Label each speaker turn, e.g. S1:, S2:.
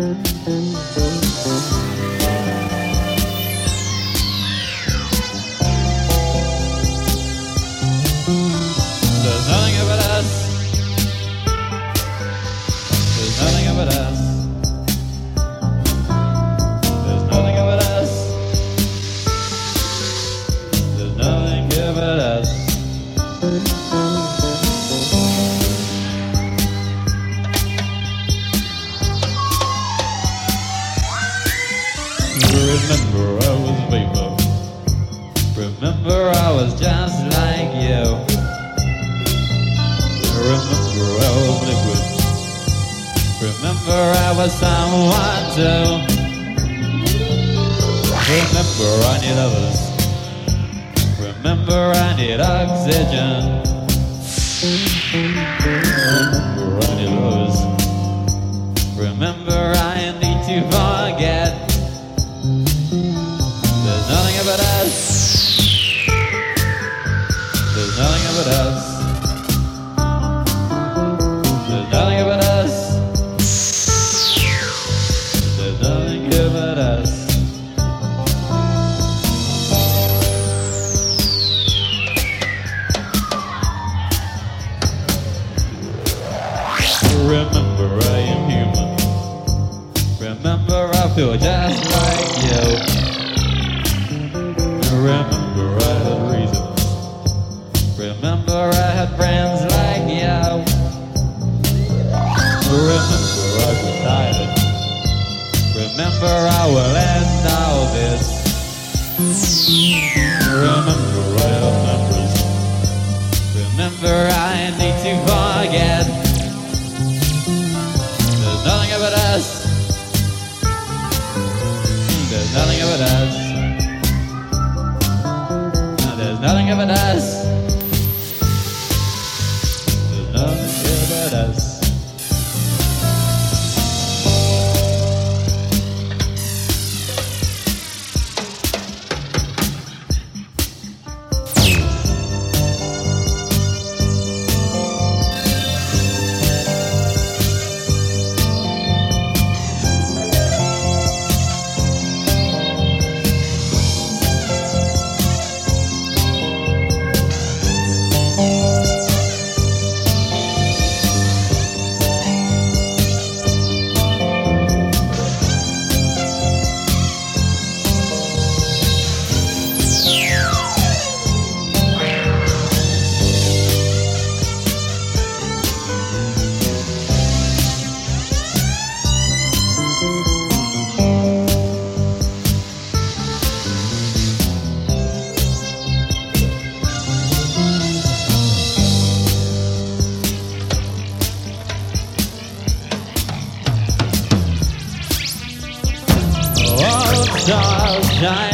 S1: There's nothing about us. There's nothing about us. There's nothing about us. There's nothing about us. Remember I was vapor. Remember I was just like you. Remember I was liquid. Remember I was someone too. Remember I need others. Remember I need oxygen. Remember I need others. Remember I need to forget. There's nothing about us. There's nothing about us. There's nothing about us. There's nothing about us. Remember I am human. Remember I feel just like you. Remember I had reasons. Remember I had friends like you. Remember I was tired. Remember I will end all this. Remember I have memories. Remember I need to forget. There's nothing about us. There's nothing about us. There's nothing about us. There's nothing about us. Stars shine.